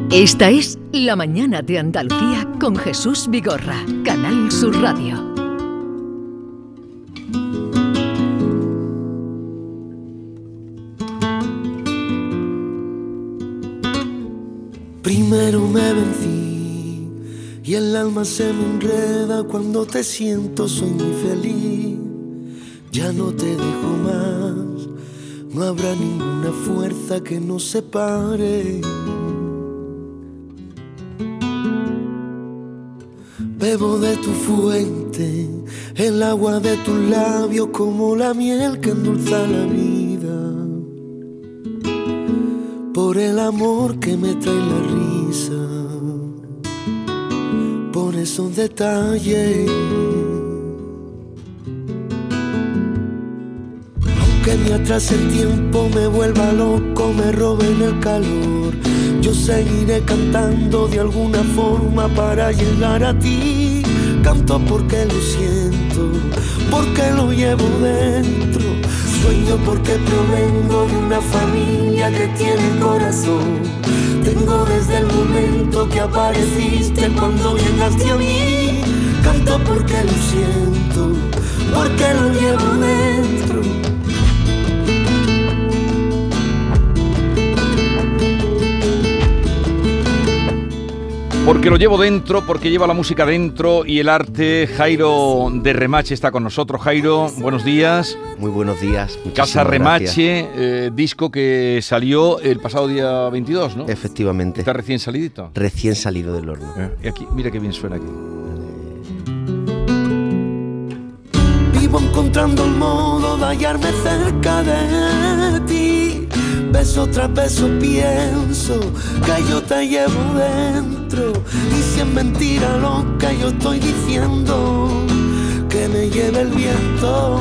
Esta es La Mañana de Andalucía con Jesús Vigorra, Canal Sur Radio. Primero me vencí y el alma se me enreda cuando te siento, soy muy feliz. Ya no te dejo más, no habrá ninguna fuerza que nos separe. Bebo de tu fuente, el agua de tus labios como la miel que endulza la vida. Por el amor que me trae la risa, por esos detalles. Aunque me atrase el tiempo, me vuelva loco, me roben el calor, yo seguiré cantando de alguna forma para llegar a ti. Canto porque lo siento, porque lo llevo dentro. Sueño porque provengo de una familia que tiene corazón. Tengo desde el momento que apareciste cuando llegaste a mí. Canto porque lo siento, porque lo llevo dentro. Porque lo llevo dentro, porque lleva la música dentro y el arte. Jairo de Remache está con nosotros. Jairo, buenos días. Muy buenos días. Casa Remache, disco que salió el pasado día 22, ¿no? Efectivamente. ¿Está recién salidito? Recién salido del horno. Y aquí, mira qué bien suena aquí. Vivo encontrando el modo de hallarme cerca de ti. Beso tras beso pienso que yo te llevo dentro. Y si es mentira lo que yo estoy diciendo, que me lleve el viento.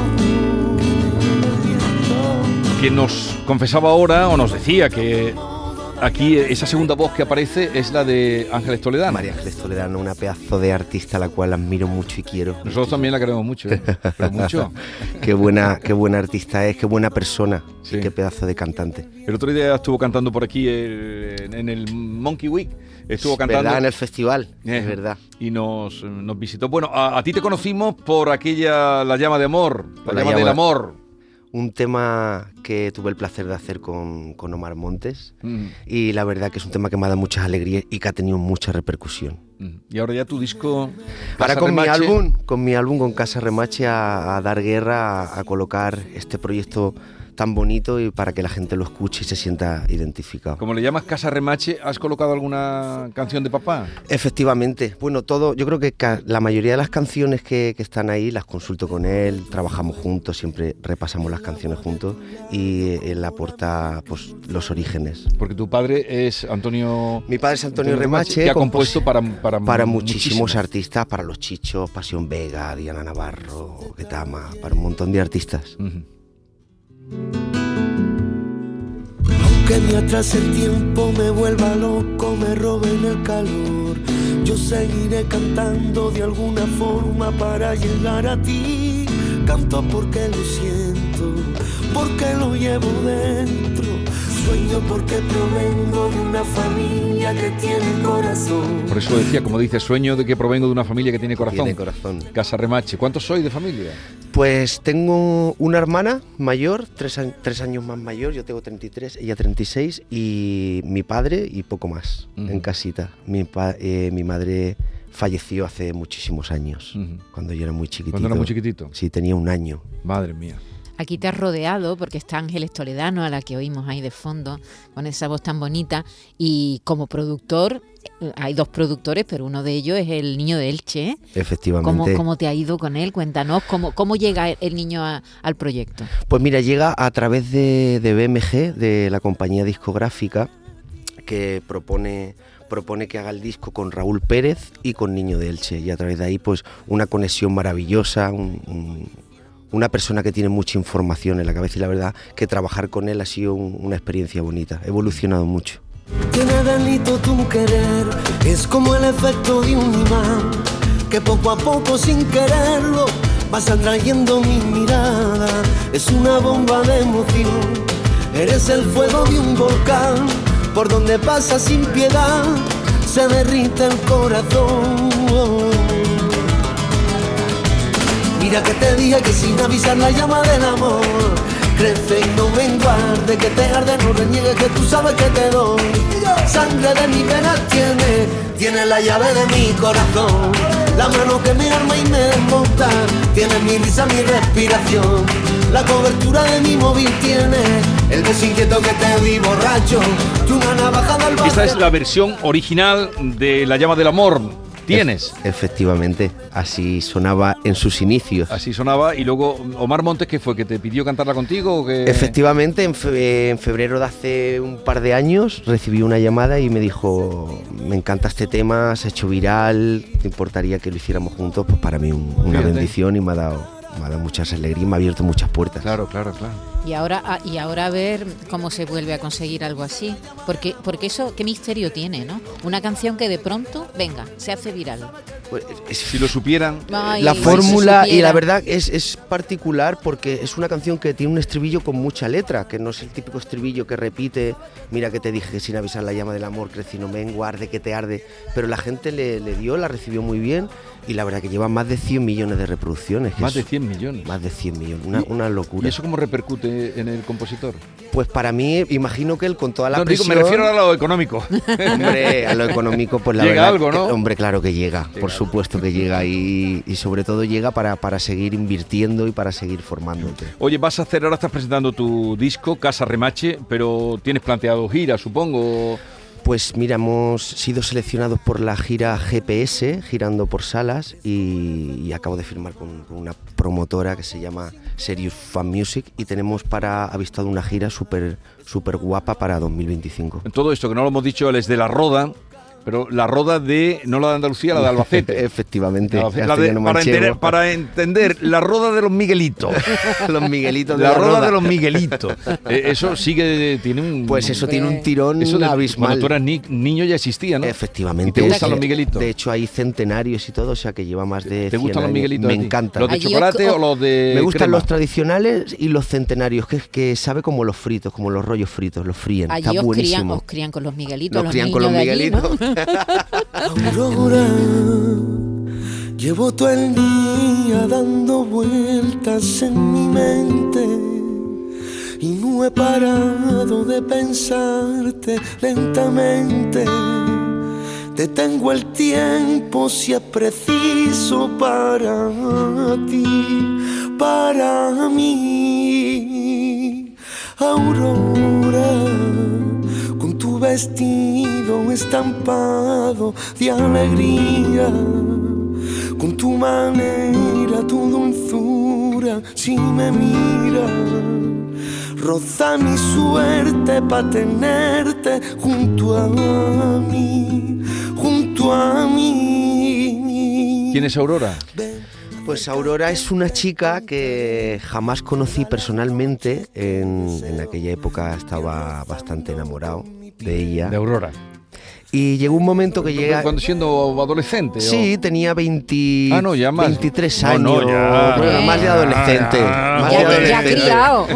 Que nos confesaba ahora, o nos decía que aquí esa segunda voz que aparece es la de Ángeles Toledano. María Ángeles Toledano, una pedazo de artista a la cual admiro mucho y quiero. Nosotros también la queremos mucho, pero mucho. Qué buena artista es, qué buena persona, sí. Y qué pedazo de cantante. El otro día estuvo cantando por aquí en el Monkey Week. Estuvo cantando. ¿Verdad? En el festival, es verdad. Y nos visitó. Bueno, a ti te conocimos por aquella La Llama de Amor, la llama del amor. Un tema que tuve el placer de hacer con Omar Montes y la verdad que es un tema que me ha dado muchas alegrías y que ha tenido mucha repercusión. Y ahora ya tu disco... Ahora con mi álbum, con Casa Remache, a dar guerra, a colocar este proyecto tan bonito y para que la gente lo escuche y se sienta identificado. Como le llamas Casa Remache, ¿has colocado alguna canción de papá? Efectivamente. Bueno, yo creo que la mayoría de las canciones que están ahí las consulto con él, trabajamos juntos, siempre repasamos las canciones juntos y él aporta pues los orígenes. Porque tu padre es Antonio... Mi padre es Antonio Remache, que ha compuesto para muchísimos artistas, para Los Chichos, Pasión Vega, Diana Navarro, Getama, para un montón de artistas. Aunque me atrase el tiempo, me vuelva loco, me roben el calor, yo seguiré cantando de alguna forma para llegar a ti. Canto porque lo siento, porque lo llevo dentro. Sueño porque provengo de una familia que tiene corazón. Por eso decía, como dice, sueño de que provengo de una familia que tiene corazón. Tiene corazón. Casa Remache. ¿Cuántos sois de familia? Pues tengo una hermana mayor, 3 años más mayor, yo tengo 33, ella 36, y mi padre y poco más, en casita. Mi madre falleció hace muchísimos años, cuando yo era muy chiquitito. ¿Cuándo era muy chiquitito? Sí, tenía 1 año. Madre mía. Aquí te has rodeado porque está Ángeles Toledano, a la que oímos ahí de fondo, con esa voz tan bonita, y como productor, hay 2 productores, pero uno de ellos es el Niño de Elche. Efectivamente. ¿Cómo te ha ido con él? Cuéntanos, ¿cómo llega el niño al proyecto? Pues mira, llega a través de BMG, de la compañía discográfica, que propone que haga el disco con Raúl Pérez y con Niño de Elche, y a través de ahí pues una conexión maravillosa, una persona que tiene mucha información en la cabeza, y la verdad que trabajar con él ha sido una experiencia bonita, he evolucionado mucho. Tiene delito tu querer, es como el efecto de un imán, que poco a poco sin quererlo vas atrayendo mi mirada. Es una bomba de emoción, eres el fuego de un volcán, por donde pasa sin piedad, se derrite el corazón. Mira que te dije que sin avisar la llama del amor crece y no menguar, de que te arde no reniegues, que tú sabes que te doy. Sangre de mis venas tiene la llave de mi corazón, la mano que me arma y me desmonta, tiene mi risa, mi respiración, la cobertura de mi móvil tiene el beso inquieto que te vi borracho y una navaja del Esta es la versión original de La llama del amor. ¿Tienes? Efectivamente, así sonaba en sus inicios. Así sonaba. Y luego, Omar Montes, ¿qué fue? ¿Que te pidió cantarla contigo? ¿O que... Efectivamente, en febrero de hace un par de años recibí una llamada y me dijo: me encanta este tema, se ha hecho viral, ¿te importaría que lo hiciéramos juntos? Pues para mí una bendición, y me ha dado muchas alegrías, me ha abierto muchas puertas. Claro. Y ahora a ver cómo se vuelve a conseguir algo así. Porque eso, qué misterio tiene, ¿no? Una canción que de pronto, venga, se hace viral. Pues, si lo supieran... La fórmula, y la verdad es particular porque es una canción que tiene un estribillo con mucha letra, que no es el típico estribillo que repite: mira que te dije que sin avisar la llama del amor crece y no mengua, arde que te arde. Pero la gente la recibió muy bien, y la verdad que lleva más de 100 millones de reproducciones. Más de 100 millones. Más de 100 millones, una locura. ¿Y eso cómo repercute en el compositor? Pues para mí, imagino que él con toda la presión... me refiero a lo económico. Hombre, a lo económico, pues la llega verdad... algo, ¿no? Hombre, claro que llega, por supuesto que llega, y sobre todo llega para seguir invirtiendo y para seguir formándote. Oye, ahora estás presentando tu disco, Casa Remache, pero tienes planteado gira, supongo... Pues mira, hemos sido seleccionados por la gira GPS, girando por salas, y acabo de firmar con una promotora que se llama Serious Fan Music, y tenemos avistado una gira súper guapa para 2025. Todo esto que no lo hemos dicho, él es de La Roda, pero La Roda de, no la de Andalucía, la de Albacete. Efectivamente. Para entender, La Roda de los Miguelitos. Los Miguelitos de La Roda de los Miguelitos. Eso tiene un... Pues eso tiene un tirón abismal. Cuando tú eras niño ya existía, ¿no? Efectivamente. ¿Y te gustan los Miguelitos? De hecho hay centenarios y todo, o sea que lleva más de 100 años. ¿Te gustan los Miguelitos? Me encantan. ¿Los de chocolate o los de Me gustan crema? Los tradicionales y los centenarios, que sabe como los fritos, como los rollos fritos, los fríen. Allí está buenísimo. Os crían con los Miguelitos. Nos crían con los Miguelitos. Aurora, llevo todo el día dando vueltas en mi mente y no he parado de pensarte lentamente. Detengo el tiempo si es preciso para ti, para mí. Aurora, con tu vestido estampado de alegría, con tu manera, tu dulzura, si me miras, roza mi suerte pa' tenerte junto a mí, junto a mí. ¿Quién es Aurora? Pues Aurora es una chica que jamás conocí personalmente. En aquella época estaba bastante enamorado de ella. De Aurora. Y llegó un momento que llega... ¿Cuando siendo adolescente? Sí, tenía 23 años. No, ya. Bueno, más de adolescente. Ya criado.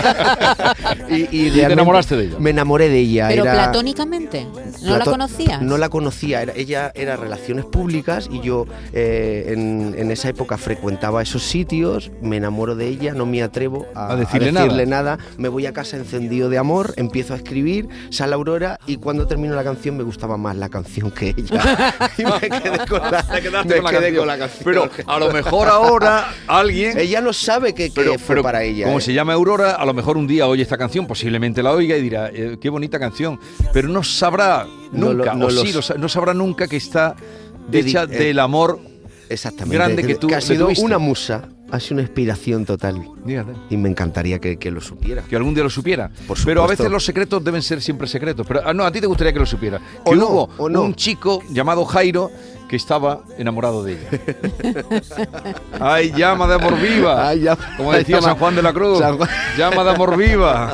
y ¿Te enamoraste de ella? Me enamoré de ella. ¿Pero platónicamente? ¿No la conocías? No la conocía. Ella era relaciones públicas, y yo en esa época frecuentaba esos sitios, me enamoro de ella, no me atrevo a decirle nada. Me voy a casa encendido de amor, empiezo a escribir, sale Aurora, y cuando termino la canción me gustaba más la canción que ella. Y me quedé con la canción. Pero a lo mejor ahora alguien... Ella no sabe que fue para ella. Como se llama Aurora, a lo mejor un día oye esta canción, posiblemente la oiga y dirá, qué bonita canción, pero no sabrá nunca, no sabrá nunca que está hecha del amor grande que tú ha sido tuviste. Una musa. Ha sido una inspiración total. Dígate. Y me encantaría que lo supiera. Que algún día lo supiera. Por supuesto. Pero a veces los secretos deben ser siempre secretos. Pero no, a ti te gustaría que lo supiera. Que hubo un chico llamado Jairo que estaba enamorado de ella. ¡Ay, llama de amor viva! Ay, como decía San Juan de la Cruz. ¡Llama de amor viva!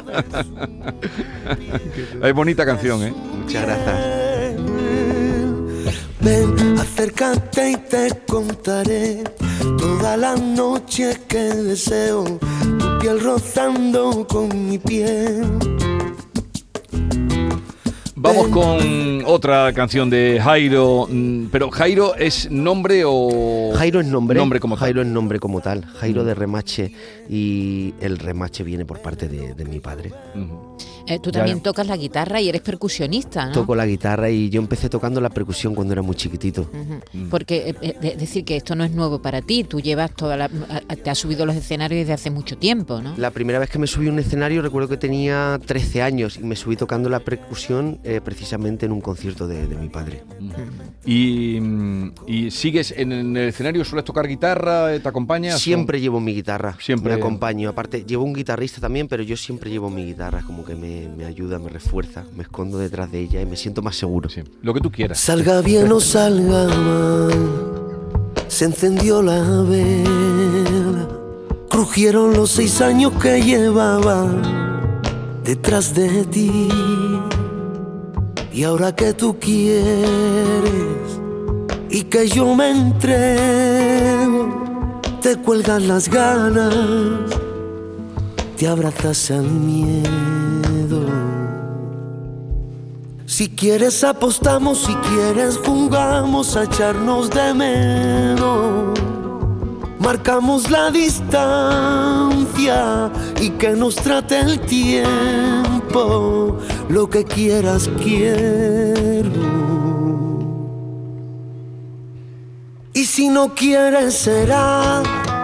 Es bonita canción, ¿eh? Muchas gracias. Ven, acércate y te contaré todas las noches que deseo, tu piel rozando con mi piel. Vamos con otra canción de Jairo, pero ¿Jairo es nombre o...? Jairo es nombre. Nombre como tal. Jairo es nombre como tal. Jairo de Remache, y el Remache viene por parte de mi padre. Tú también tocas la guitarra y eres percusionista, ¿no? Toco la guitarra y yo empecé tocando la percusión cuando era muy chiquitito. Porque es decir que esto no es nuevo para ti, tú llevas te has subido a los escenarios desde hace mucho tiempo, ¿no? La primera vez que me subí a un escenario recuerdo que tenía 13 años y me subí tocando la percusión precisamente en un concierto de mi padre. ¿Y sigues en el escenario? ¿Sueles tocar guitarra? ¿Te acompañas? Siempre llevo mi guitarra, siempre me acompaño. Aparte, llevo un guitarrista también, pero yo siempre llevo mi guitarra, como que me ayuda, me refuerza, me escondo detrás de ella y me siento más seguro. Sí. Lo que tú quieras. Salga bien o salga mal, se encendió la vela, crujieron los 6 años que llevaba detrás de ti. Y ahora que tú quieres y que yo me entrego, te cuelgan las ganas, te abrazas al miedo. Si quieres apostamos, si quieres jugamos a echarnos de menos. Marcamos la distancia y que nos trate el tiempo. Lo que quieras quiero. Y si no quieres será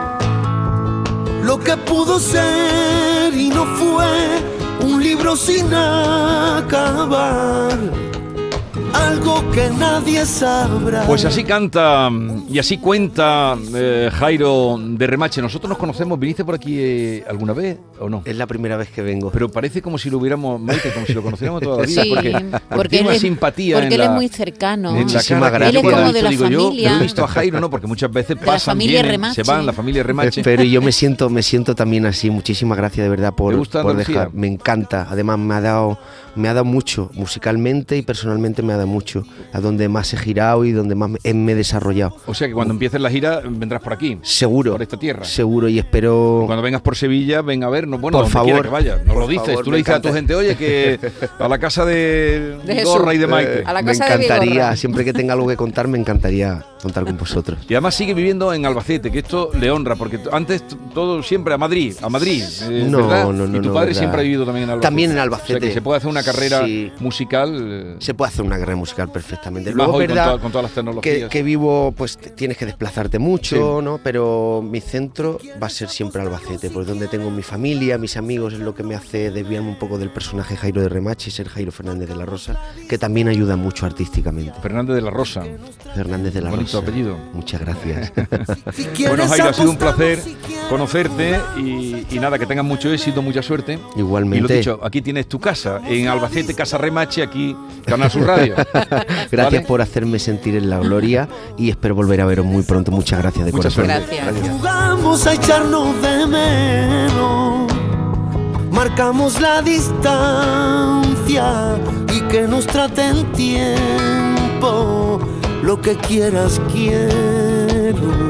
lo que pudo ser y no fue, un libro sin acabar, algo que nadie sabrá. Pues así canta y así cuenta Jairo de Remache. Nosotros nos conocemos. ¿Viniste por aquí alguna vez o no? Es la primera vez que vengo. Pero parece como si lo hubiéramos, Maite, como si lo conociéramos toda la vida. Sí, porque tiene una simpatía. Porque él es muy cercano. Muchísimas gracias. Él es como de la digo familia. Yo he visto a Jairo, ¿no? Porque muchas veces pasan, vienen, se van, la familia Remache. Pero yo me siento también así. Muchísimas gracias de verdad por dejar. Me encanta. Además me ha dado mucho musicalmente y personalmente, me ha dado mucho. A donde más he girado y donde más me he desarrollado. O sea que cuando empieces la gira vendrás por aquí. Seguro. Por esta tierra. Seguro, y espero... Cuando vengas por Sevilla, ven a vernos. Bueno, por favor, que vayas. Nos lo dices. Favor, tú le dices a tu gente, oye, que a la casa de Vigorra y de Maite. A la casa me encantaría, de siempre que tenga algo que contar, me encantaría contar con vosotros. Y además sigue viviendo en Albacete, que esto le honra, porque antes todo siempre a Madrid, ¿verdad? No, y tu padre siempre ha vivido también en Albacete. También en Albacete. O sea que se puede hacer una carrera musical. Se puede hacer una carrera musical perfectamente. Luego, es verdad con todas las tecnologías. que vivo, pues tienes que desplazarte mucho, ¿no? Pero mi centro va a ser siempre Albacete, porque donde tengo mi familia, mis amigos, es lo que me hace desviarme un poco del personaje Jairo de Remache y ser Jairo Fernández de la Rosa, que también ayuda mucho artísticamente. Fernández de la Rosa. Fernández de la Bonito Rosa. apellido. Muchas gracias. Bueno, Jairo, ha sido un placer conocerte y nada, que tengas mucho éxito, mucha suerte. Igualmente. Y lo dicho, aquí tienes tu casa, en Albacete, Casa Remache, aquí, Canal Sur Radio. Gracias, ¿vale? por hacerme sentir en la gloria y espero volver a veros muy pronto. Muchas gracias de corazón. Gracias. Jugamos a echarnos de menos, marcamos la distancia y que nos trate el tiempo. Lo que quieras quiero.